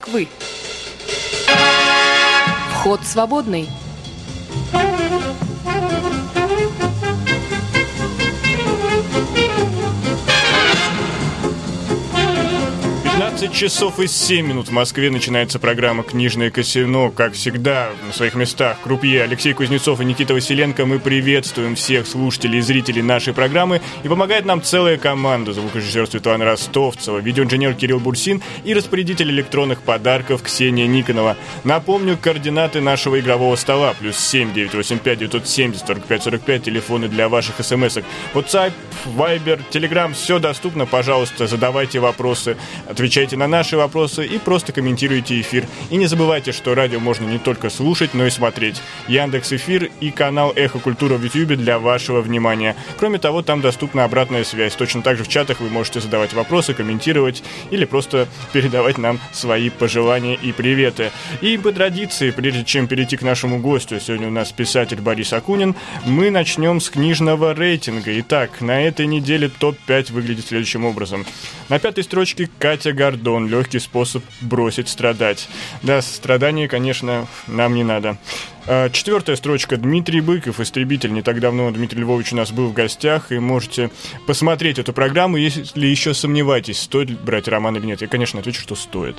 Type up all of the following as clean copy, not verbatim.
Вы. Вход свободный. Часов и 7 минут в Москве начинается программа «Книжное казино». Как всегда, на своих местах крупье Алексей Кузнецов и Никита Василенко. Мы приветствуем всех слушателей и зрителей нашей программы. И помогает нам целая команда: звукорежиссер Светлана Ростовцева, видеоинженер Кирилл Бурсин и распорядитель электронных подарков Ксения Никонова. Напомню, координаты нашего игрового стола: +7 985 970 45 45, телефоны для ваших смс-ок. WhatsApp, Viber, Telegram, все доступно. Пожалуйста, задавайте вопросы, отвечайте на наши вопросы и просто комментируйте эфир. И не забывайте, что радио можно не только слушать, но и смотреть. Яндекс.Эфир и канал Эхо Культура в Ютьюбе для вашего внимания. Кроме того, там доступна обратная связь. Точно так же в чатах вы можете задавать вопросы, комментировать или просто передавать нам свои пожелания и приветы. И по традиции, прежде чем перейти к нашему гостю, сегодня у нас писатель Борис Акунин, мы начнем с книжного рейтинга. Итак, на этой неделе топ-5 выглядит следующим образом. На 5-й строчке Катя Гордон. Легкий способ бросить страдать. Да, страдания, конечно, нам не надо. 4-я строчка. Дмитрий Быков, «Истребитель». Не так давно Дмитрий Львович у нас был в гостях, и можете посмотреть эту программу, если еще сомневаетесь, стоит брать роман или нет. Я, конечно, отвечу, что стоит.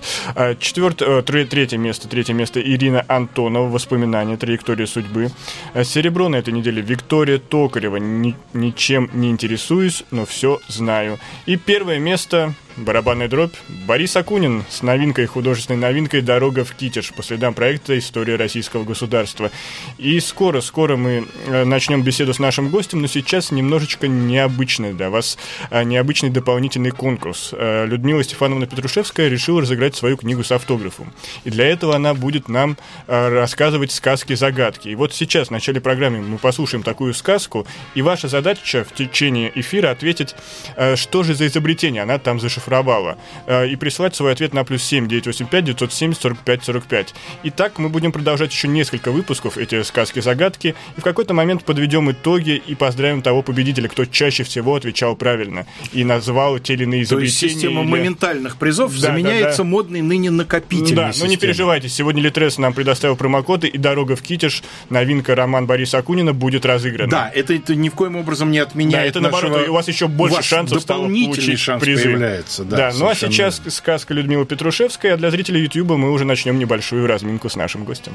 3-е место Ирина Антонова, «Воспоминания. Траектория судьбы». Серебро на этой неделе Виктория Токарева, «Ничем не интересуюсь, но все знаю». И 1-е место, барабанная дробь, Борис Акунин с художественной новинкой «Дорога в Китеж» по следам проекта «История российского государства». И скоро мы начнем беседу с нашим гостем, но сейчас немножечко необычный для вас, необычный дополнительный конкурс. Людмила Стефановна Петрушевская решила разыграть свою книгу с автографом. И для этого она будет нам рассказывать сказки-загадки. И вот сейчас, в начале программы, мы послушаем такую сказку, и ваша задача в течение эфира ответить, что же за изобретение она там зашифровала. И присылать свой ответ на +7 985 970 45 45. Итак, мы будем продолжать еще несколько выпусков эти сказки-загадки, и в какой-то момент подведем итоги и поздравим того победителя, кто чаще всего отвечал правильно и назвал те или иные изобретения. То есть система моментальных призов заменяется модной ныне накопительной системой. Но не переживайте, сегодня Литрес нам предоставил промокоды, и «Дорога в Китеж», новинка, роман Бориса Акунина, будет разыграна. Да, это ни в коем образом не отменяет это наоборот, у вас еще больше шансов стало получить шанс призы. Появляется, да, ну а сейчас сказка Людмилы Петрушевской, а для зрителей Ютьюба мы уже начнем небольшую разминку с нашим гостем.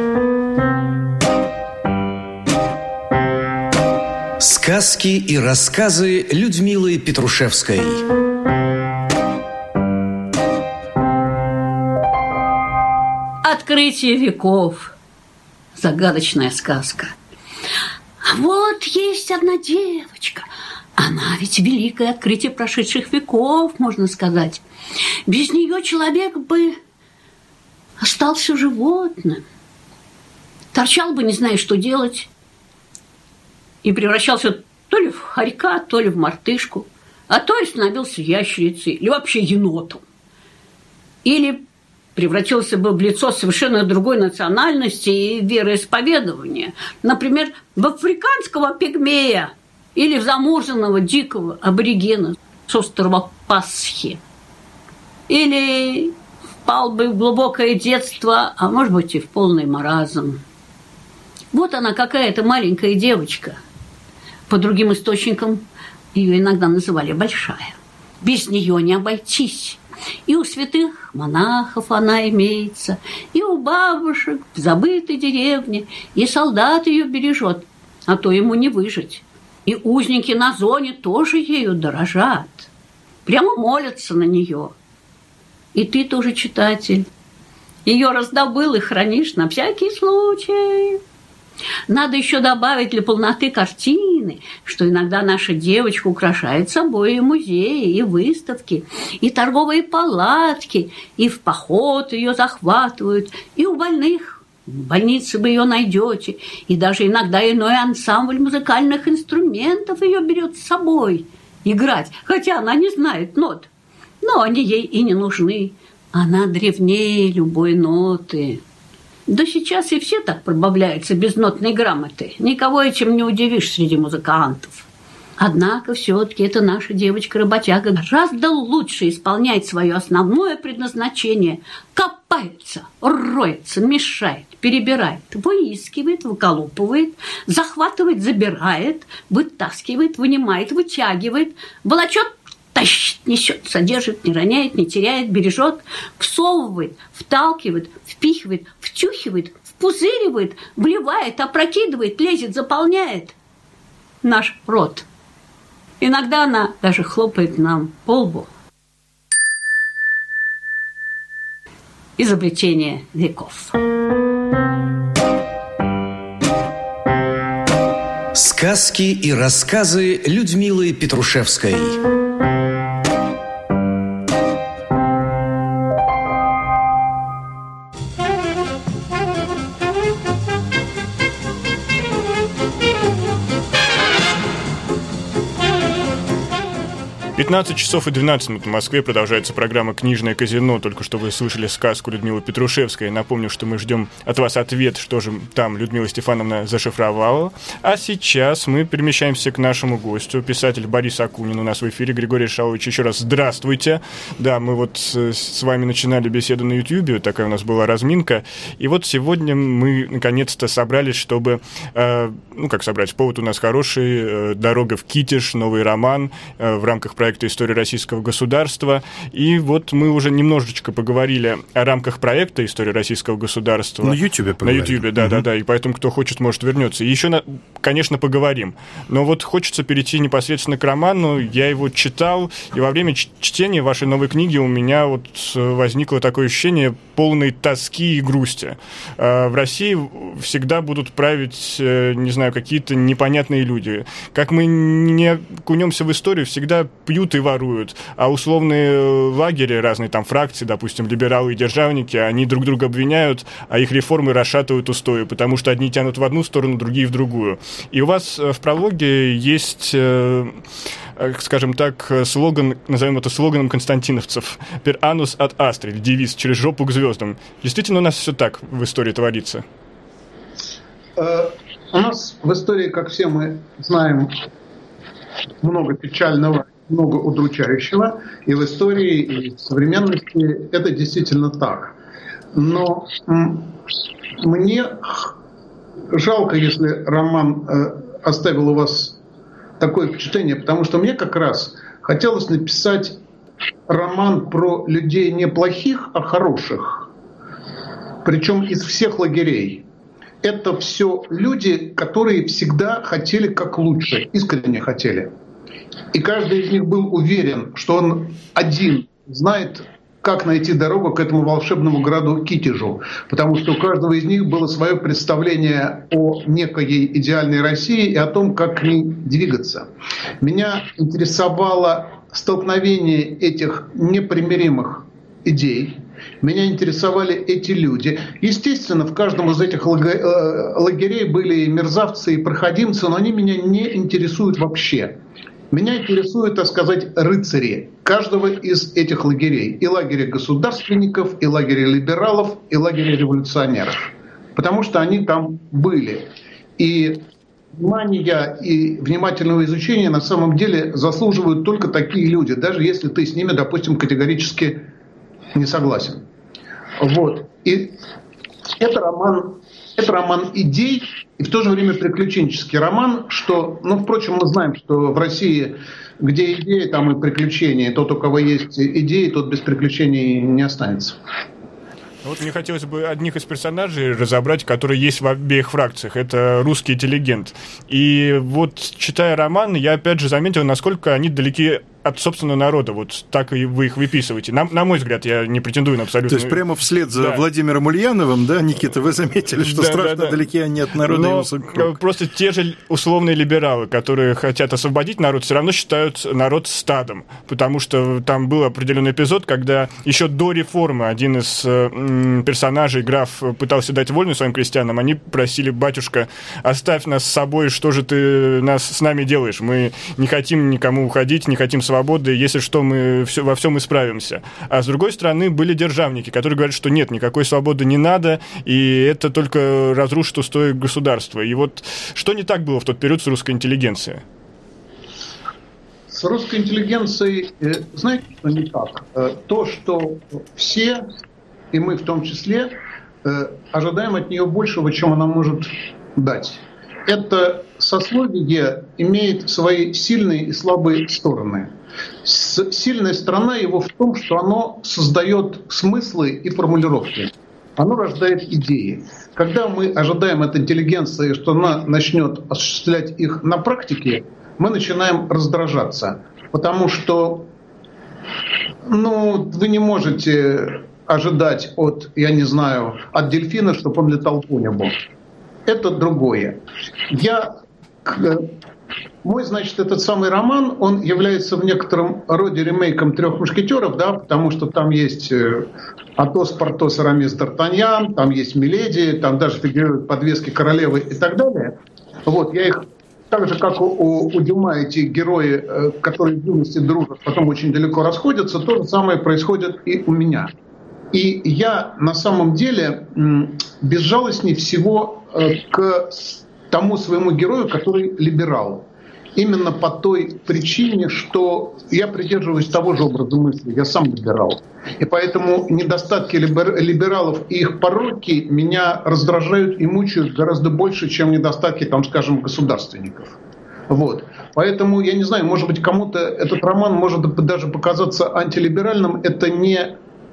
Сказки и рассказы Людмилы Петрушевской. Открытие веков. Загадочная сказка. Вот есть одна девочка. Она ведь великое открытие прошедших веков, можно сказать. Без нее человек бы остался животным. Торчал бы, не зная, что делать. И превращался то ли в хорька, то ли в мартышку, а то ли становился ящерицей, или вообще енотом. Или превратился бы в лицо совершенно другой национальности и вероисповедования. Например, в африканского пигмея или в замурзанного дикого аборигена с острова Пасхи. Или впал бы в глубокое детство, а может быть и в полный маразм. Вот она, какая-то маленькая девочка. По другим источникам ее иногда называли «большая». Без нее не обойтись. И у святых монахов она имеется, и у бабушек в забытой деревне, и солдат ее бережет, а то ему не выжить. И узники на зоне тоже ею дорожат, прямо молятся на нее. И ты тоже, читатель, ее раздобыл и хранишь на всякий случай. Надо еще добавить для полноты картины, что иногда наша девочка украшает собой и музеи, и выставки, и торговые палатки, и в поход ее захватывают, и у больных в больнице вы ее найдете, и даже иногда иной ансамбль музыкальных инструментов ее берет с собой играть, хотя она не знает нот, но они ей и не нужны. Она древнее любой ноты. Да сейчас и все так пробавляются без нотной грамоты. Никого этим не удивишь среди музыкантов. Однако все-таки эта наша девочка-работяга гораздо лучше исполняет свое основное предназначение. Копается, роется, мешает, перебирает, выискивает, выколупывает, захватывает, забирает, вытаскивает, вынимает, вытягивает, волочет, тащит, несет, содержит, не роняет, не теряет, бережет, всовывает, вталкивает, впихивает, втюхивает, впузыривает, вливает, опрокидывает, лезет, заполняет наш рот. Иногда она даже хлопает нам по лбу. Изобретение веков. Сказки и рассказы Людмилы Петрушевской. 15 часов и 12 минут в Москве продолжается программа «Книжное казино». Только что вы слышали сказку Людмилы Петрушевской. Напомню, что мы ждем от вас ответ, что же там Людмила Стефановна зашифровала. А сейчас мы перемещаемся к нашему гостю, писатель Борис Акунин у нас в эфире. Григорий Шалович, еще раз здравствуйте. Да, мы вот с вами начинали беседу на Ютьюбе, такая у нас была разминка. И вот сегодня мы наконец-то собрались, чтобы... повод у нас хороший. «Дорога в Китеж», новый роман в рамках проекта «История российского государства». И вот мы уже немножечко поговорили о рамках проекта «История российского государства». На Ютьюбе поговорили. На Ютьюбе, да. И поэтому, кто хочет, может вернуться. И еще, конечно, поговорим. Но вот хочется перейти непосредственно к роману. Я его читал, и во время чтения вашей новой книги у меня вот возникло такое ощущение полной тоски и грусти. В России всегда будут править, не знаю, какие-то непонятные люди. Как мы не окунемся в историю, всегда пьют и воруют. А условные лагеря, разные там фракции, допустим, либералы и державники, они друг друга обвиняют, а их реформы расшатывают устои, потому что одни тянут в одну сторону, другие в другую. И у вас в прологе есть... скажем так, слоган, назовем это слоганом константиновцев «Per annus ad astra», девиз «через жопу к звездам». Действительно, у нас все так в истории творится? У нас в истории, как все мы знаем, много печального, много удручающего. И в истории, и в современности это действительно так. Но мне жалко, если роман оставил у вас такое впечатление, потому что мне как раз хотелось написать роман про людей не плохих, а хороших. Причем из всех лагерей. Это все люди, которые всегда хотели как лучше, искренне хотели. И каждый из них был уверен, что он один знает, как найти дорогу к этому волшебному городу Китежу. Потому что у каждого из них было свое представление о некой идеальной России и о том, как к ней двигаться. Меня интересовало столкновение этих непримиримых идей. Меня интересовали эти люди. Естественно, в каждом из этих лагерей были мерзавцы и проходимцы, но они меня не интересуют вообще. Меня интересуют, так сказать, рыцари каждого из этих лагерей. И лагеря государственников, и лагеря либералов, и лагеря революционеров. Потому что они там были. И внимания и внимательного изучения на самом деле заслуживают только такие люди, даже если ты с ними, допустим, категорически не согласен. Вот. И это роман идей, и в то же время приключенческий роман, что, впрочем, мы знаем, что в России, где идеи, там и приключения. Тот, у кого есть идеи, тот без приключений не останется. Вот мне хотелось бы одних из персонажей разобрать, которые есть в обеих фракциях. Это русский интеллигент. И вот, читая роман, я опять же заметил, насколько они далеки от собственного народа, вот так и вы их выписываете. На мой взгляд, я не претендую на абсолютно... То есть прямо вслед за Владимиром Ульяновым, да, Никита, вы заметили, что страшно далеки они от народа. Но просто те же условные либералы, которые хотят освободить народ, все равно считают народ стадом, потому что там был определенный эпизод, когда еще до реформы один из персонажей, граф, пытался дать вольную своим крестьянам, они просили: батюшка, оставь нас с собой, что же ты с нами делаешь? Мы не хотим никому уходить, не хотим свободы, если что, мы во всем исправимся. А с другой стороны, были державники, которые говорят, что нет, никакой свободы не надо, и это только разрушит устои государства. И вот что не так было в тот период с русской интеллигенцией? с русской интеллигенцией, знаете, что не так? То, что все, и мы в том числе, ожидаем от нее большего, чем она может дать. Это сословие имеет свои сильные и слабые стороны. Сильная сторона его в том, что оно создает смыслы и формулировки. Оно рождает идеи. Когда мы ожидаем от интеллигенции, что она начнет осуществлять их на практике, мы начинаем раздражаться. Потому что вы не можете ожидать от дельфина, чтобы он летал по небу. Это другое. Мой, этот самый роман, он является в некотором роде ремейком «Трех мушкетеров», да, потому что там есть Атос, Портос, Арамис, Д'Артаньян, там есть Миледи, там даже фигурируют подвески королевы и так далее. Вот, я их, так же, как у Дюма, эти герои, которые в юности дружат, потом очень далеко расходятся, то же самое происходит и у меня. И я на самом деле безжалостней всего к тому своему герою, который либерал. Именно по той причине, что я придерживаюсь того же образа мысли, я сам либерал. И поэтому недостатки либералов и их пороки меня раздражают и мучают гораздо больше, чем недостатки, государственников. Вот. Поэтому, я не знаю, может быть, кому-то этот роман может даже показаться антилиберальным. Это не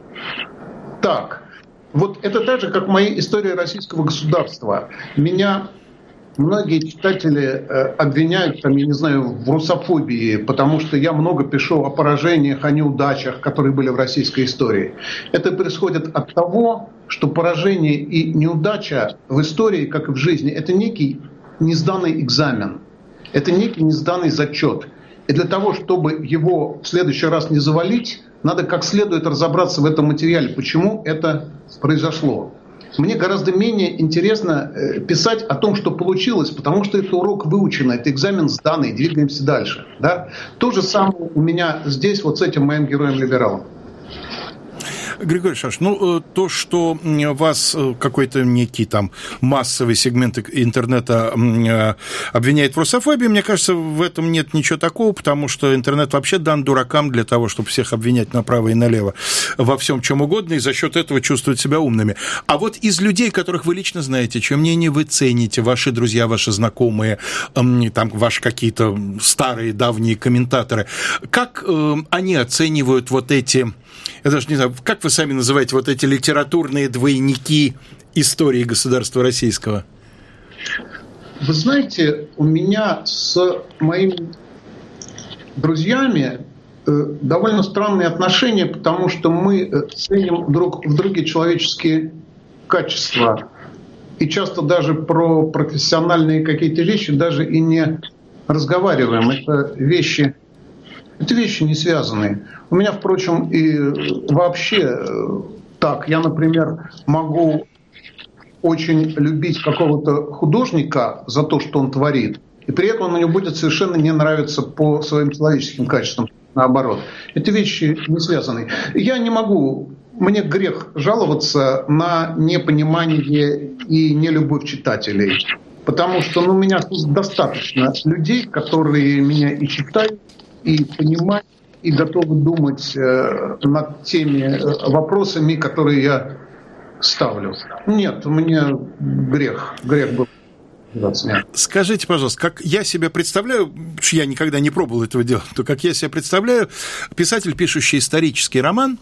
так. Вот это так же, как моя история российского государства. Меня многие читатели обвиняют, в русофобии, потому что я много пишу о поражениях, о неудачах, которые были в российской истории. Это происходит от того, что поражение и неудача в истории, как и в жизни, это некий несданный экзамен, это некий несданный зачет. И для того, чтобы его в следующий раз не завалить, надо как следует разобраться в этом материале, почему это произошло. Мне гораздо менее интересно писать о том, что получилось, потому что это урок выучен, это экзамен сданный, двигаемся дальше. Да? То же самое у меня здесь вот с этим моим героем-либералом. Григорий Александрович, то, что вас какой-то некий массовый сегмент интернета обвиняет в русофобии, мне кажется, в этом нет ничего такого, потому что интернет вообще дан дуракам для того, чтобы всех обвинять направо и налево во всем, чем угодно, и за счет этого чувствовать себя умными. А вот из людей, которых вы лично знаете, чье мнение вы цените, ваши друзья, ваши знакомые, ваши какие-то старые, давние комментаторы, как они оценивают вот эти... Я даже не знаю, как вы сами называете вот эти литературные двойники истории государства российского? Вы знаете, у меня с моими друзьями довольно странные отношения, потому что мы ценим друг в друге человеческие качества. И часто даже про профессиональные какие-то вещи даже и не разговариваем. Это вещи не связанные. У меня, впрочем, и вообще так. Я, например, могу очень любить какого-то художника за то, что он творит, и при этом он мне будет совершенно не нравиться по своим человеческим качествам. Наоборот. Эти вещи не связаны. Я не могу, мне грех жаловаться на непонимание и нелюбовь читателей. Потому что у меня достаточно людей, которые меня и читают, и понимать, и готовы думать над теми вопросами, которые я ставлю. Нет, мне грех был. Скажите, пожалуйста, как я себе представляю, что я никогда не пробовал этого делать, то как я себе представляю, писатель, пишущий исторический роман,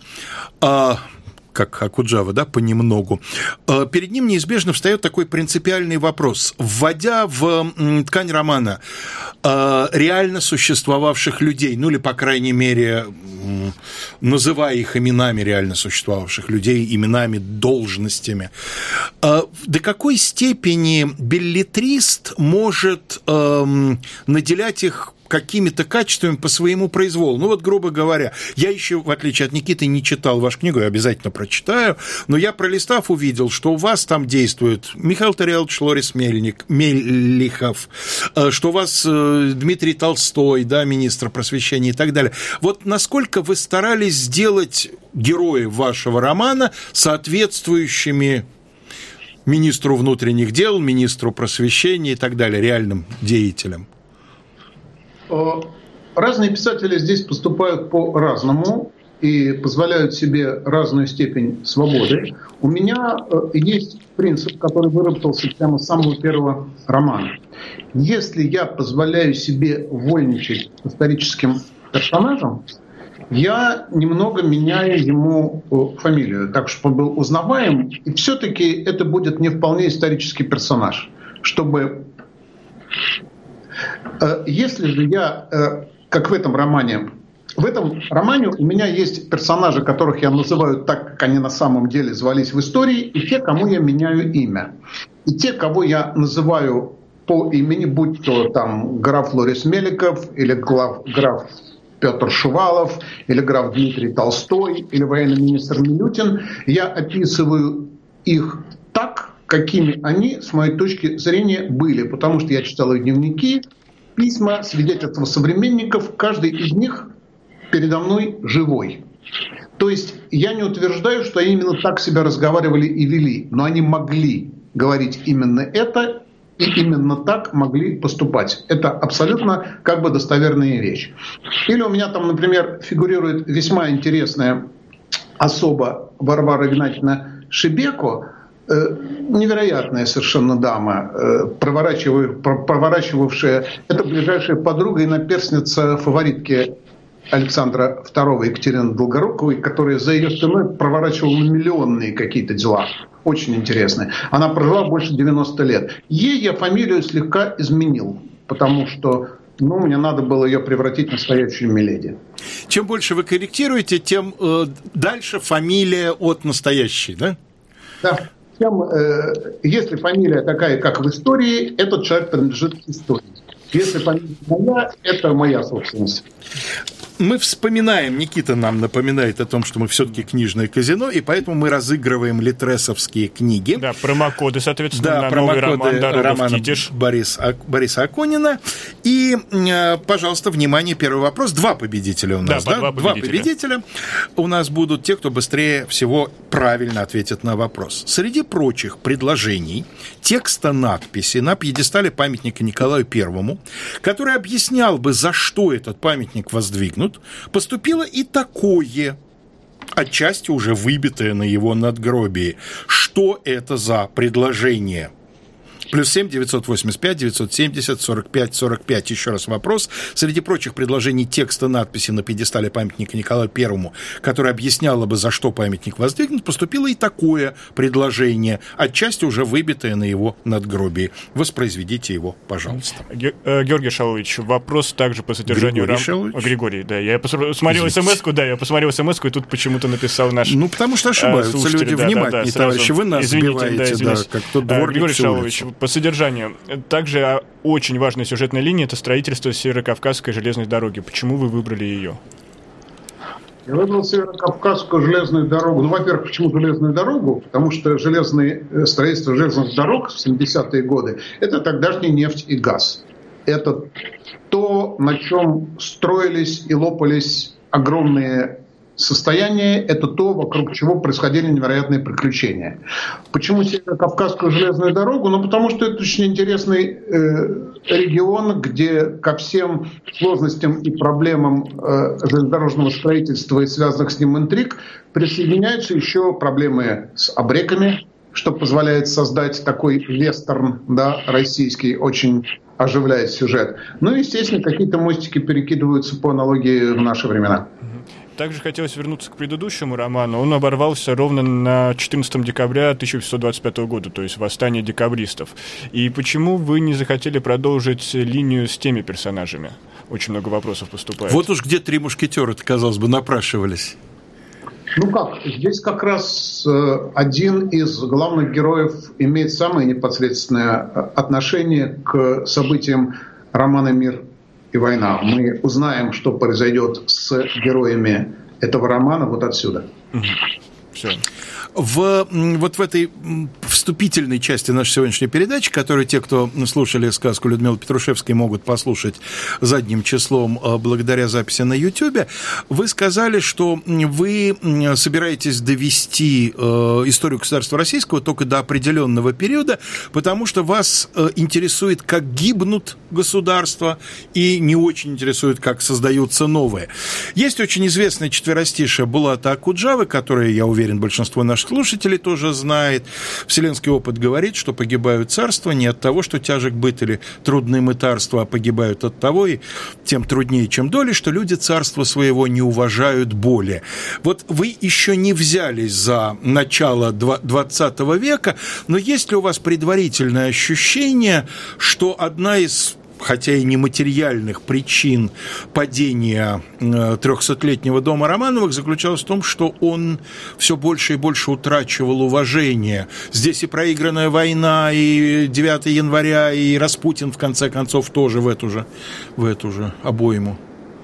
как Окуджава, да, понемногу, перед ним неизбежно встает такой принципиальный вопрос. Вводя в ткань романа реально существовавших людей, или, по крайней мере, называя их именами реально существовавших людей, именами, должностями, до какой степени беллетрист может наделять их какими-то качествами по своему произволу. Грубо говоря, я еще, в отличие от Никиты, не читал вашу книгу, я обязательно прочитаю, но я, пролистав, увидел, что у вас там действует Михаил Тарелович Лорис Меллихов, что у вас Дмитрий Толстой, да, министр просвещения и так далее. Вот насколько вы старались сделать героев вашего романа соответствующими министру внутренних дел, министру просвещения и так далее, реальным деятелям? разные писатели здесь поступают по-разному и позволяют себе разную степень свободы. У меня есть принцип, который выработался прямо с самого первого романа. Если я позволяю себе вольничать историческим персонажам, я немного меняю ему фамилию, так чтобы он был узнаваем, и все-таки это будет не вполне исторический персонаж. Чтобы... Если же я, как в этом романе у меня есть персонажи, которых я называю так, как они на самом деле звались в истории, и те, кому я меняю имя. И те, кого я называю по имени, будь то там граф Лорис Меликов, или граф Петр Шувалов, или граф Дмитрий Толстой, или военный министр Милютин, я описываю их так, какими они, с моей точки зрения, были. Потому что я читал их дневники, письма, свидетельства современников, каждый из них передо мной живой. То есть я не утверждаю, что они именно так себя разговаривали и вели, но они могли говорить именно это и именно так могли поступать. Это абсолютно как бы достоверная вещь. Или у меня там, например, фигурирует весьма интересная особа Варвара Игнатьевна Шебеко, невероятная совершенно дама, проворачивавшая, это ближайшая подруга и наперсница фаворитки Александра II Екатерины Долгоруковой, которая за ее спиной проворачивала миллионные какие-то дела. Очень интересные. Она прожила больше 90 лет. Ей я фамилию слегка изменил, потому что мне надо было ее превратить в настоящую миледи. Чем больше вы корректируете, тем дальше фамилия от настоящей, да? Да. Если фамилия такая, как в истории, этот человек принадлежит к истории. Если фамилия моя, это моя собственность. Мы вспоминаем, Никита нам напоминает о том, что мы все-таки книжное казино, и поэтому мы разыгрываем литресовские книги. Да, промокоды, соответственно, да, на новый роман романа Бориса Акунина. И, пожалуйста, внимание, первый вопрос. Два победителя у нас, да? Два победителя у нас будут те, кто быстрее всего правильно ответит на вопрос. Среди прочих предложений текста надписи на пьедестале памятника Николаю Первому, который объяснял бы, за что этот памятник воздвигнут, поступило и такое, отчасти уже выбитое на его надгробии. Что это за предложение? +7 985 970 45 45. Еще раз вопрос. Среди прочих предложений текста надписи на пьедестале памятника Николаю Первому, которое объясняло бы, за что памятник воздвигнут, поступило и такое предложение, отчасти уже выбитое на его надгробии. Воспроизведите его, пожалуйста. Георгий Шалович, вопрос также по содержанию Григорий, да. Я посмотрел смс-ку, и тут почему-то написал наш потому что ошибаются люди. Внимательнее, товарищи, вы нас сбиваете, как тот дворник. Григорий Шалович, по содержанию. Также очень важная сюжетная линия – это строительство Северокавказской железной дороги. Почему вы выбрали ее? Я выбрал Северокавказскую железную дорогу. Во-первых, почему железную дорогу? Потому что строительство железных дорог в 70-е годы – это тогдашняя нефть и газ. Это то, на чем строились и лопались огромные состояние – это то, вокруг чего происходили невероятные приключения. Почему Северокавказскую железную дорогу? Потому что это очень интересный регион, где ко всем сложностям и проблемам железнодорожного строительства и связанных с ним интриг присоединяются еще проблемы с абреками, что позволяет создать такой вестерн, российский, очень оживляет сюжет. Естественно, какие-то мостики перекидываются по аналогии в наши времена. Также хотелось вернуться к предыдущему роману. Он оборвался ровно на 14 декабря 1625 года, то есть восстание декабристов. И почему вы не захотели продолжить линию с теми персонажами? Очень много вопросов поступает. Вот уж где три мушкетера-то, казалось бы, напрашивались. Здесь как раз один из главных героев имеет самое непосредственное отношение к событиям романа «Мир и война». Мы узнаем, что произойдет с героями этого романа вот отсюда. Все. В вступительной части нашей сегодняшней передачи, которую те, кто слушали сказку Людмилы Петрушевской, могут послушать задним числом благодаря записи на YouTube, вы сказали, что вы собираетесь довести историю государства российского только до определенного периода, потому что вас интересует, как гибнут государства, и не очень интересует, как создаются новые. Есть очень известное четверостишее Булата Акуджавы, которое, я уверен, большинство наших слушателей тоже знает. Вселенский опыт говорит, что погибают царства не от того, что тяжек быт или трудны мытарства, а погибают от того, и тем труднее, чем доли, что люди царства своего не уважают более. Вот вы еще не взялись за начало 20 века, но есть ли у вас предварительное ощущение, что одна из, хотя и нематериальных причин падения 300-летнего дома Романовых заключалась в том, что он все больше и больше утрачивал уважение. Здесь и проигранная война, и 9 января, и Распутин, в конце концов, тоже в эту же обойму.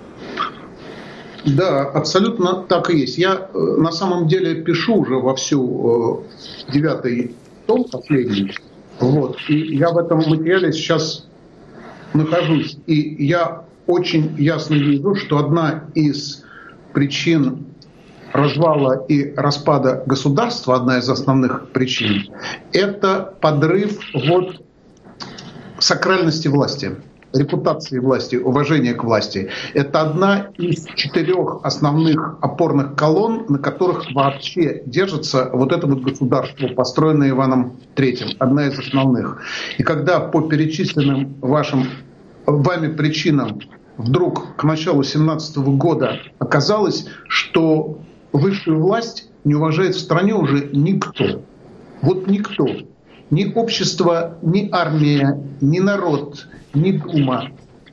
Да, абсолютно так и есть. Я на самом деле пишу уже вовсю 9-й том, последний. Вот, и я в этом материале сейчас нахожусь. И я очень ясно вижу, что одна из причин развала и распада государства, одна из основных причин, это подрыв сакральности власти, репутации власти, уважения к власти. Это одна из 4 основных опорных колонн, на которых вообще держится это государство, построенное Иваном III. Одна из основных. И когда по перечисленным вами причинам вдруг к началу 17 года оказалось, что высшую власть не уважает в стране уже никто. Никто. Ни общество, ни армия, ни народ, ни дума.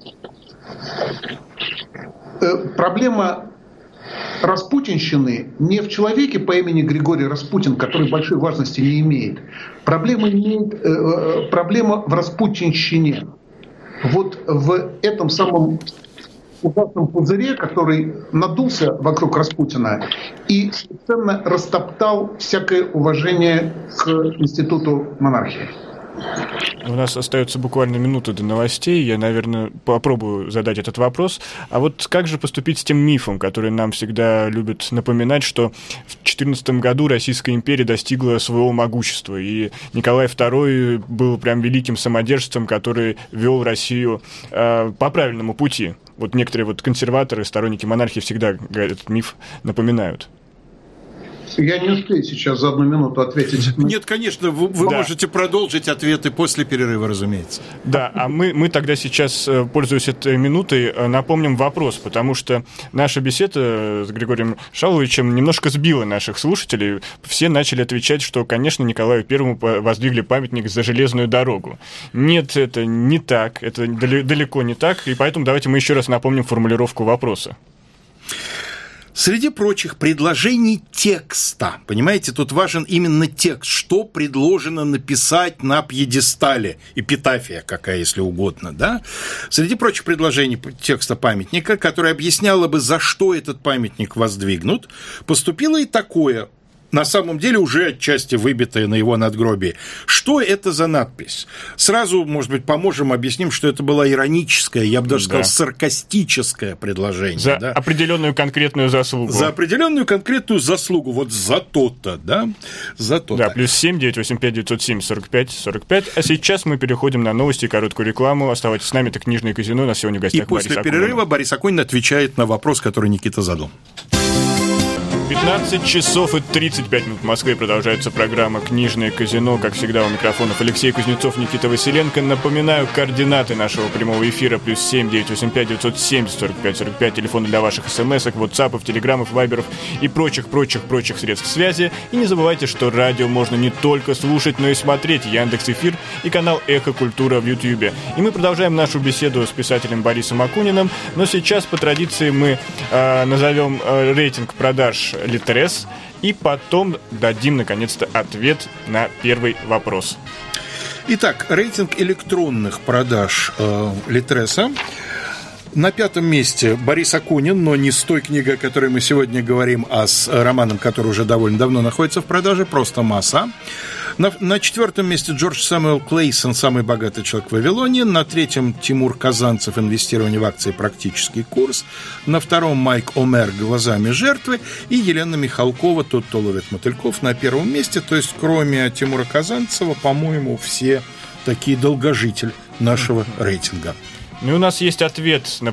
Проблема распутинщины не в человеке по имени Григорий Распутин, который большой важности не имеет. Проблема в распутинщине. В этом самом ужасном пузыре, который надулся вокруг Распутина и совершенно растоптал всякое уважение к институту монархии. У нас остается буквально минута до новостей. Я, наверное, попробую задать этот вопрос. А как же поступить с тем мифом, который нам всегда любят напоминать, что в 14 году Российская империя достигла своего могущества, и Николай II был прям великим самодержцем, который вел Россию по правильному пути. Некоторые консерваторы, сторонники монархии всегда этот миф напоминают. Я не успею сейчас за 1 минуту ответить. Нет, конечно, вы можете продолжить ответы после перерыва, разумеется. Да, а мы тогда сейчас, пользуясь этой минутой, напомним вопрос, потому что наша беседа с Григорием Шаловичем немножко сбила наших слушателей. Все начали отвечать, что, конечно, Николаю Первому воздвигли памятник за железную дорогу. Нет, это не так, это далеко не так, и поэтому давайте мы еще раз напомним формулировку вопроса. Среди прочих предложений текста, понимаете, тут важен именно текст, что предложено написать на пьедестале, эпитафия какая, если угодно, да? Среди прочих предложений текста памятника, которое объясняло бы, за что этот памятник воздвигнут, поступило и такое, на самом деле уже отчасти выбитое на его надгробии. Что это за надпись? Сразу, может быть, объясним, что это была ироническая, я бы даже сказал, саркастическое предложение. За определенную конкретную заслугу. За определенную конкретную заслугу. За то-то, да? За то-то. Да, +7 985 907 45 45. А сейчас мы переходим на новости и короткую рекламу. Оставайтесь с нами, это «Книжное казино». У нас сегодня в гостях Борис Акунин. И после перерыва Борис Акунин отвечает на вопрос, который Никита задал. 15 часов и 35 минут в Москве. Продолжается программа «Книжное казино». Как всегда, у микрофонов Алексей Кузнецов, Никита Василенко. Напоминаю, координаты нашего прямого эфира: +7 985 970 45 45. Телефоны для ваших смс-ок, ватсапов, телеграммов, вайберов и прочих средств связи. И не забывайте, что радио можно не только слушать, но и смотреть. Яндекс.Эфир и канал «Эхо Культура» в Ютьюбе. И мы продолжаем нашу беседу с писателем Борисом Акуниным. Но сейчас, по традиции, мы назовем рейтинг продаж Литрес, и потом дадим, наконец-то, ответ на первый вопрос. Итак, рейтинг электронных продаж Литреса На 5-м месте Борис Акунин, но не с той книгой, о которой мы сегодня говорим, а с романом, который уже довольно давно находится в продаже, просто «Масса». На 4-м месте Джордж Сэмюэл Клейсон «Самый богатый человек в Вавилоне». На 3-м Тимур Казанцев «Инвестирование в акции. Практический курс». На 2-м Майк Омер «Глазами жертвы». И Елена Михалкова «Тот, кто ловит мотыльков» на 1-м месте. То есть, кроме Тимура Казанцева, по-моему, все такие долгожитель нашего рейтинга. Ну и у нас есть ответ на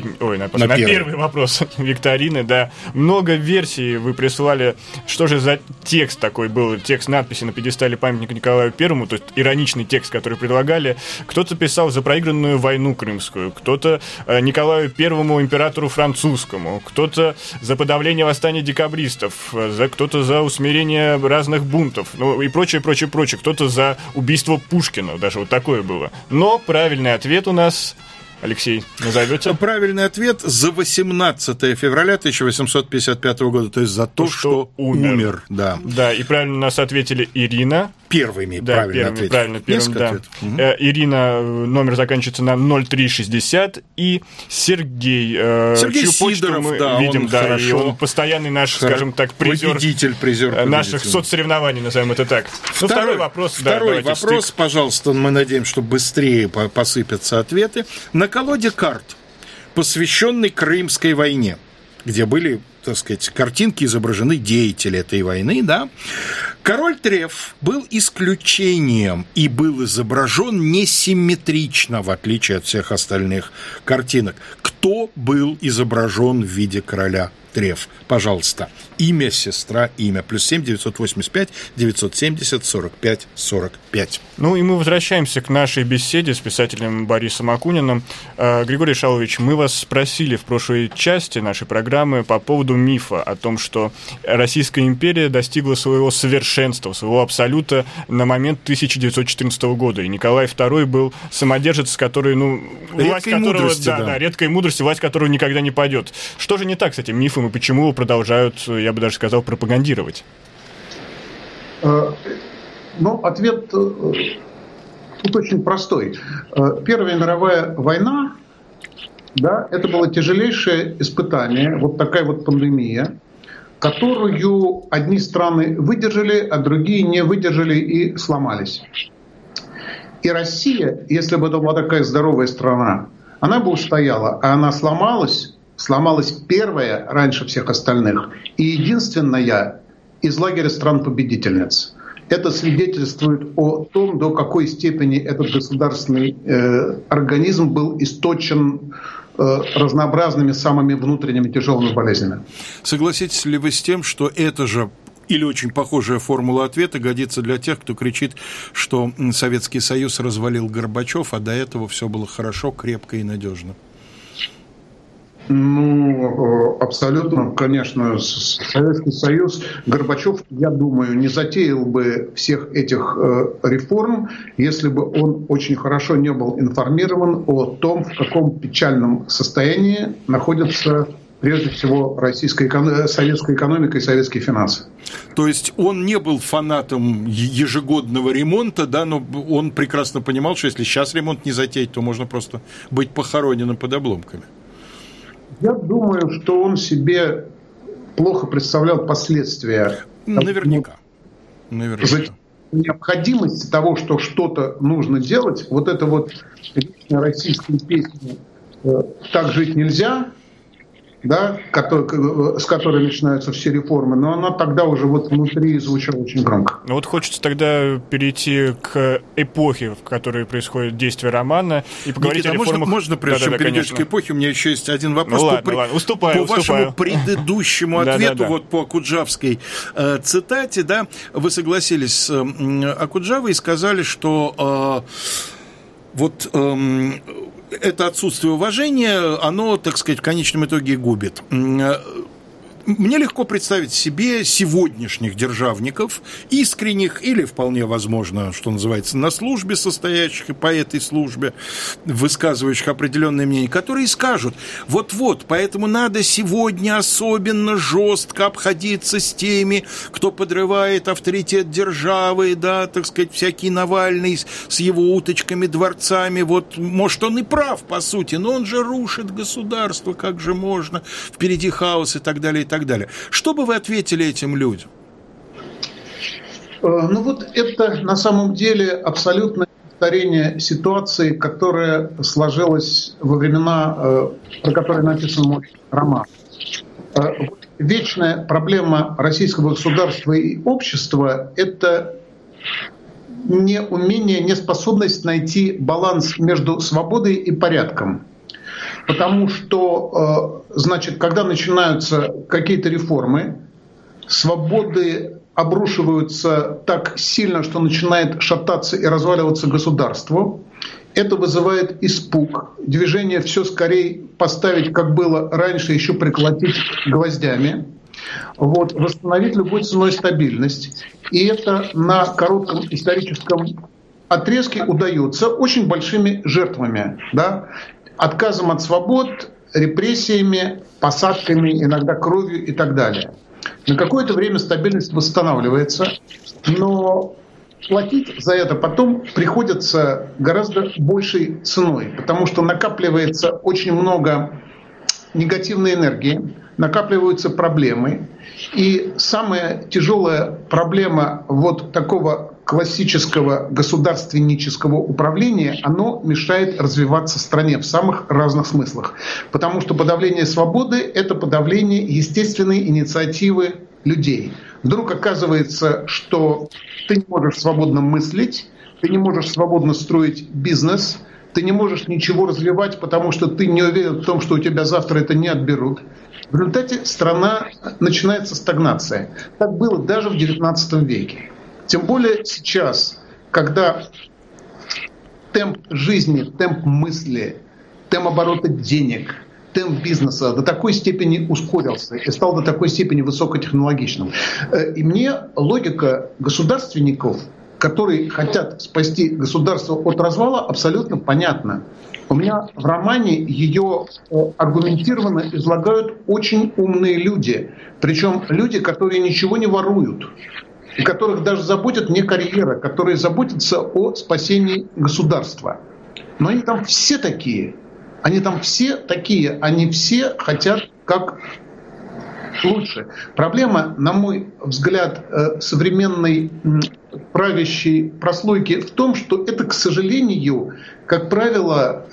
первый вопрос викторины, да. Много версий вы прислали. Что же за текст такой был? Текст надписи на пьедестале памятника Николаю Первому, то есть ироничный текст, который предлагали. Кто-то писал за проигранную войну крымскую, кто-то Николаю Первому, императору французскому, кто-то за подавление восстания декабристов, кто-то за усмирение разных бунтов, ну и прочее. Кто-то за убийство Пушкина, даже вот такое было. Но правильный ответ у нас... Алексей, назовете? Правильный ответ за 18 февраля 1855 года, то есть за то, что умер. Да. Да, и правильно нас ответили Ирина. Первыми правильно ответили. Первым, да. Ирина, номер заканчивается на 0360, и Сергей чью Сидоров, мы да, видим, он да, хорошо. И он постоянный наш, скажем так, призер наших соцсоревнований, назовем это так. Второй вопрос, пожалуйста, мы надеемся, что быстрее посыпятся ответы. На колоде карт, посвященной Крымской войне, где были, так сказать, картинки изображены деятели этой войны, да, король Треф был исключением и был изображен несимметрично, в отличие от всех остальных картинок. Кто был изображен в виде короля Треф? Пожалуйста. Имя, сестра, имя. +7 985 970 45 45. Ну и мы возвращаемся к нашей беседе с писателем Борисом Акуниным. Григорий Шалович, мы вас спросили в прошлой части нашей программы по поводу мифа о том, что Российская империя достигла своего совершенства, своего абсолюта на момент 1914 года. И Николай II был самодержец, который, власть которого, редкой мудрости, власть которого никогда не падет. Что же не так с этим мифом и почему его продолжают, я бы даже сказал, пропагандировать? Ответ тут очень простой. Первая мировая война, да, это было тяжелейшее испытание, вот такая вот пандемия, которую одни страны выдержали, а другие не выдержали и сломались. И Россия, если бы это была такая здоровая страна, она бы устояла, а она сломалась первая раньше всех остальных и единственная из лагеря стран-победительниц. Это свидетельствует о том, до какой степени этот государственный организм был источен разнообразными самыми внутренними тяжелыми болезнями. Согласитесь ли вы с тем, что это же или очень похожая формула ответа годится для тех, кто кричит, что Советский Союз развалил Горбачев, а до этого все было хорошо, крепко и надежно? Абсолютно, конечно, Советский Союз, Горбачев, я думаю, не затеял бы всех этих реформ, если бы он очень хорошо не был информирован о том, в каком печальном состоянии находится прежде всего советская экономика и советские финансы. То есть он не был фанатом ежегодного ремонта, да, но он прекрасно понимал, что если сейчас ремонт не затеять, то можно просто быть похороненным под обломками. Я думаю, что он себе плохо представлял последствия. Наверняка. Необходимость того, что что-то нужно делать, вот это вот российская песня «Так жить нельзя», да, с которой начинаются все реформы, но она тогда уже вот внутри звучала очень громко. Ну вот хочется тогда перейти к эпохе, в которой происходит действие романа, и поговорить Никита, о реформах. Можно прежде чем перейдешь к эпохе, у меня еще есть один вопрос. Ладно. Уступаю. Вашему предыдущему ответу, вот по Окуджавской цитате, да, вы согласились с Окуджавой и сказали, что это отсутствие уважения, оно, так сказать, в конечном итоге губит. мне легко представить себе сегодняшних державников, искренних или, вполне возможно, что называется, на службе состоящих и по этой службе, высказывающих определенное мнение, которые скажут, вот-вот, поэтому надо сегодня особенно жестко обходиться с теми, кто подрывает авторитет державы, да, так сказать, всякий Навальный с его уточками, дворцами, вот, может, он и прав, по сути, но он же рушит государство, как же можно, впереди хаос и так далее, и так далее. Что бы вы ответили этим людям? Ну вот это на самом деле абсолютное повторение ситуации, которая сложилась во времена, про которые написан мой роман. Вечная проблема российского государства и общества – это неумение, неспособность найти баланс между свободой и порядком. Потому что, значит, когда начинаются какие-то реформы, свободы обрушиваются так сильно, что начинает шататься и разваливаться государство. Это вызывает испуг, движение все скорее поставить, как было раньше, еще приколотить гвоздями. Вот, восстановить любой ценой стабильность. И это на коротком историческом отрезке удается очень большими жертвами, да? Отказом от свобод, репрессиями, посадками, иногда кровью и так далее. На какое-то время стабильность восстанавливается, но платить за это потом приходится гораздо большей ценой, потому что накапливается очень много негативной энергии, накапливаются проблемы. И самая тяжелая проблема вот такого классического государственнического управления, оно мешает развиваться стране в самых разных смыслах. Потому что подавление свободы – это подавление естественной инициативы людей. Вдруг оказывается, что ты не можешь свободно мыслить, ты не можешь свободно строить бизнес, ты не можешь ничего развивать, потому что ты не уверен в том, что у тебя завтра это не отберут. В результате страна начинается стагнация. Так было даже в XIX веке. Тем более сейчас, когда темп жизни, темп мысли, темп оборота денег, темп бизнеса до такой степени ускорился и стал до такой степени высокотехнологичным. И мне логика государственников, которые хотят спасти государство от развала, абсолютно понятна. У меня в романе ее аргументированно излагают очень умные люди. Причем люди, которые ничего не воруют. И которых даже заботит не карьера, которые заботятся о спасении государства. Но они там все такие. Они все хотят как лучше. Проблема, на мой взгляд, современной правящей прослойки в том, что это, к сожалению, как правило,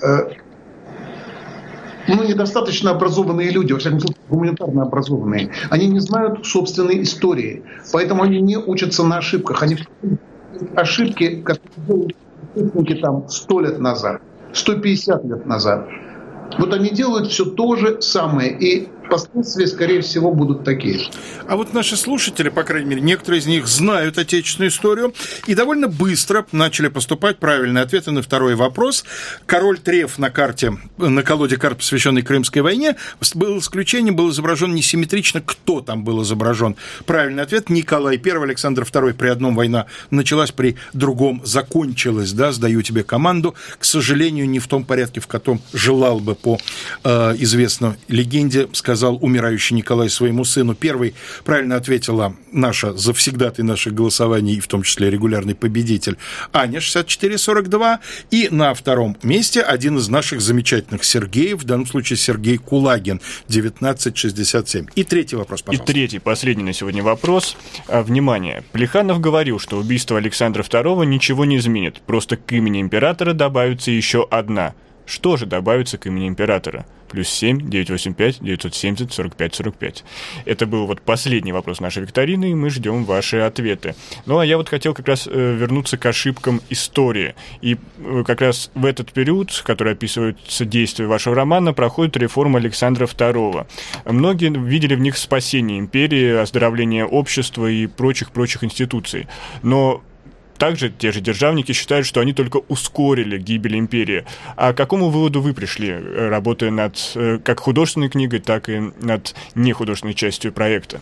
недостаточно образованные люди, во всяком случае, гуманитарно образованные. Они не знают собственной истории, поэтому они не учатся на ошибках. Они ошибки, которые делали там 100 лет назад, 150 лет назад. Вот они делают все то же самое, и последствия, скорее всего, будут такие. А вот наши слушатели, по крайней мере, некоторые из них знают отечественную историю и довольно быстро начали поступать правильные ответы на второй вопрос. Король Треф на колоде карт, посвященной Крымской войне, был исключением, был изображен несимметрично. Кто там был изображен? Правильный ответ: Николай I, Александр II. При одном война началась, при другом закончилась. Да, сдаю тебе команду. К сожалению, не в том порядке, в котором желал бы по известной легенде, сказал умирающий Николай своему сыну. Первый правильно ответила наша завсегдатый наших голосований, в том числе регулярный победитель Аня, 64-42. И на втором месте один из наших замечательных Сергеев, в данном случае Сергей Кулагин, 1967. И третий вопрос, пожалуйста. И третий, последний на сегодня вопрос. Внимание. Плеханов говорил, что убийство Александра II ничего не изменит. Просто к имени императора добавится еще одна. Что же добавится к имени императора? +7 985 970 45 45. Это был вот последний вопрос нашей викторины, и мы ждем ваши ответы. Ну, а я вот хотел как раз вернуться к ошибкам истории. И как раз в этот период, в который описываются действия вашего романа, проходит реформа Александра II. Многие видели в них спасение империи, оздоровление общества и прочих институций. Но также те же державники считают, что они только ускорили гибель империи. А к какому выводу вы пришли, работая над как художественной книгой, так и над нехудожественной частью проекта?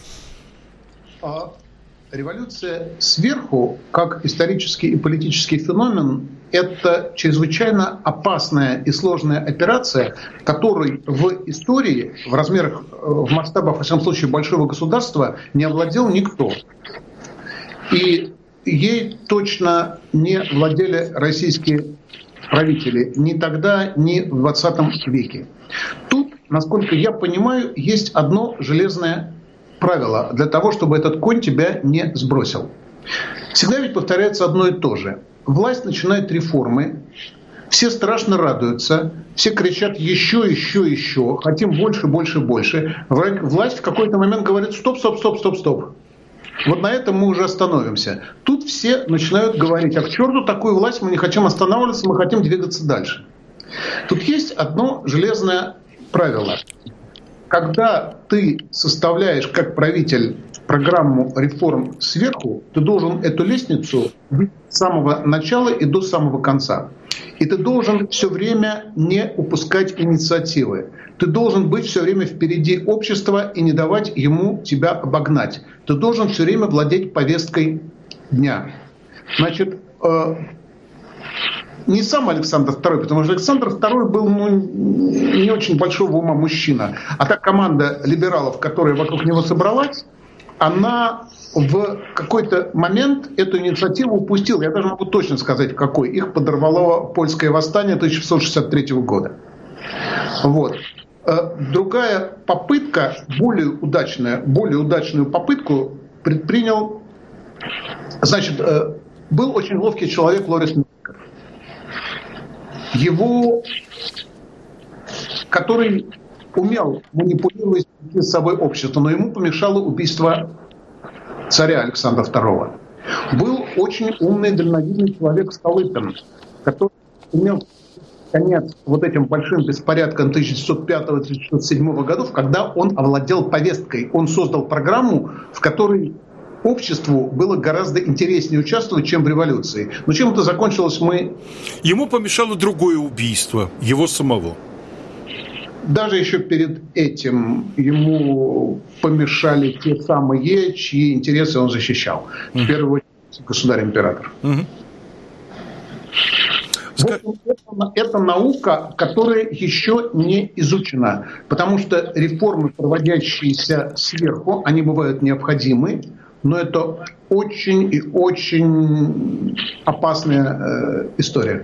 Революция сверху, как исторический и политический феномен, это чрезвычайно опасная и сложная операция, которой в истории, в размерах, в масштабах, во всяком случае, большого государства не овладел никто. И ей точно не владели российские правители ни тогда, ни в 20 веке. Тут, насколько я понимаю, есть одно железное правило для того, чтобы этот конь тебя не сбросил. Всегда ведь повторяется одно и то же. Власть начинает реформы, все страшно радуются, все кричат еще, еще, еще, хотим больше, больше, больше. Власть в какой-то момент говорит: стоп, стоп, стоп, стоп, стоп. Вот на этом мы уже остановимся. Тут все начинают говорить: а к черту такую власть, мы не хотим останавливаться, мы хотим двигаться дальше. Тут есть одно железное правило. Когда ты составляешь как правитель программу реформ сверху, ты должен эту лестницу с самого начала и до самого конца. И ты должен все время не упускать инициативы. Ты должен быть все время впереди общества и не давать ему тебя обогнать. Ты должен все время владеть повесткой дня. Значит, не сам Александр II, потому что Александр II был не очень большого ума мужчина, а та команда либералов, которая вокруг него собралась, она в какой-то момент эту инициативу упустила. Я даже могу точно сказать, какой. Их подорвало польское восстание 1663 года. Вот. Другая попытка, более удачную попытку предпринял, значит, был очень ловкий человек Лорис Меньшиков. Который умел манипулировать с собой общество, но ему помешало убийство царя Александра II. Был очень умный, дальновидный человек Столыпин, который имел конец вот этим большим беспорядком 1605-1607 годов, когда он овладел повесткой. Он создал программу, в которой обществу было гораздо интереснее участвовать, чем в революции. Но чем это закончилось, Ему помешало другое убийство, его самого. Даже еще перед этим ему помешали те самые, чьи интересы он защищал. В первую очередь государь-император. Это наука, которая еще не изучена. Потому что реформы, проводящиеся сверху, они бывают необходимы, но это очень и очень опасная история.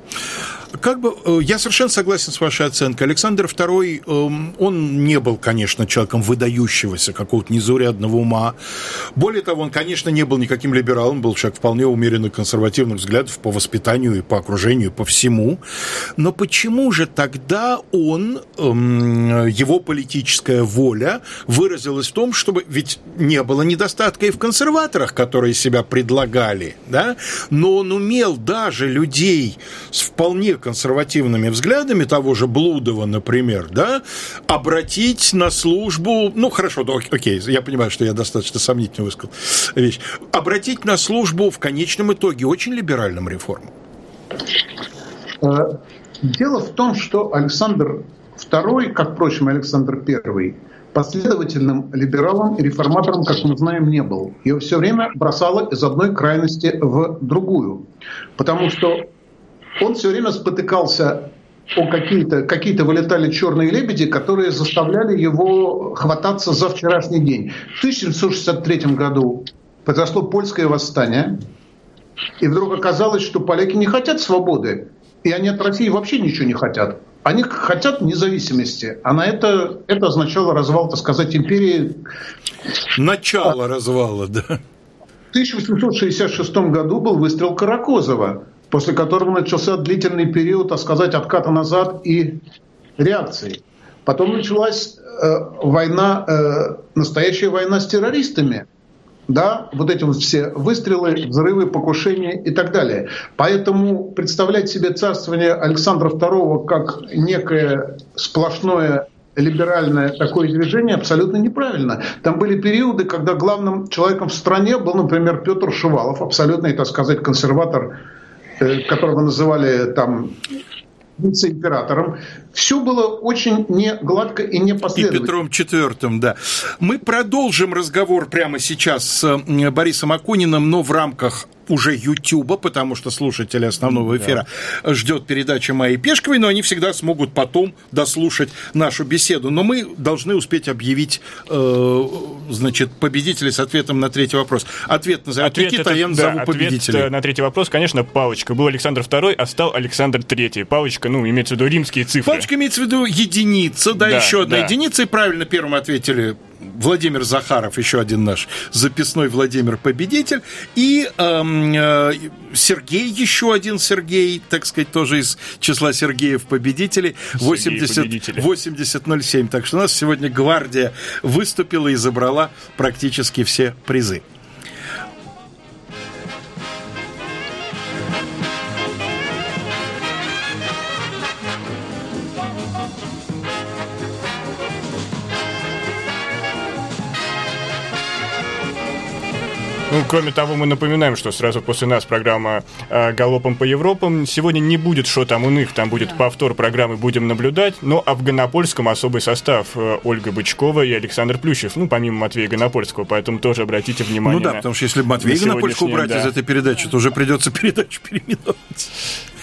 Я совершенно согласен с вашей оценкой. Александр II, он не был, конечно, человеком выдающегося, какого-то незаурядного ума. Более того, он, конечно, не был никаким либералом, был человек вполне умеренных консервативных взглядов по воспитанию и по окружению, по всему. Но почему же тогда его политическая воля выразилась в том, чтобы... Ведь не было недостатка и в консерваторах, которые себя предлагали, да? Но он умел даже людей с вполне консервативными взглядами, того же Блудова, например, да, обратить на службу, хорошо, окей, я понимаю, что я достаточно сомнительно высказал вещь, обратить на службу в конечном итоге очень либеральным реформам. Дело в том, что Александр II, как, впрочем, Александр I, последовательным либералом и реформатором, как мы знаем, не был. Его все время бросало из одной крайности в другую. Потому что он все время спотыкался о какие-то вылетали черные лебеди, которые заставляли его хвататься за вчерашний день. В 1763 году произошло польское восстание, и вдруг оказалось, что поляки не хотят свободы, и они от России вообще ничего не хотят. Они хотят независимости, а на это означало развал, так сказать, империи. Начало развала, да. В 1866 году был выстрел Каракозова, после которого начался длительный период, так сказать, отката назад и реакции. Потом началась настоящая война с террористами. Да, вот эти вот все выстрелы, взрывы, покушения и так далее. Поэтому представлять себе царствование Александра II как некое сплошное либеральное такое движение абсолютно неправильно. Там были периоды, когда главным человеком в стране был, например, Петр Шувалов, абсолютный, так сказать, консерватор, которого называли там вице-императором. Все было очень не гладко и не последовательно. И Петром IV, да. Мы продолжим разговор прямо сейчас с Борисом Акуниным, но в рамках уже Ютуба, потому что слушатели основного эфира ждет передача Майи Пешковой, но они всегда смогут потом дослушать нашу беседу. Но мы должны успеть объявить, значит, победителей с ответом на третий вопрос. Ответ назовет Никита, а я назову победителей. Ответ на третий вопрос, конечно, палочка. Был Александр II, а стал Александр III. Палочка, имеется в виду римские цифры. Палочка имеется в виду единица, да, еще одна единица, и правильно первым ответили Владимир Захаров, еще один наш записной Владимир победитель, и Сергей, еще один Сергей, так сказать, тоже из числа Сергеев победителей, 8007. Так что у нас сегодня гвардия выступила и забрала практически все призы. Кроме того, мы напоминаем, что сразу после нас программа «Галопом по Европам». Сегодня не будет «Шо там у них», там будет повтор программы «Будем наблюдать», но а в Гонопольском особый состав Ольга Бычкова и Александр Плющев, помимо Матвея Гонопольского, поэтому тоже обратите внимание. Потому что если Матвея Гонопольского убрать из этой передачи, то уже придется передачу переименовать.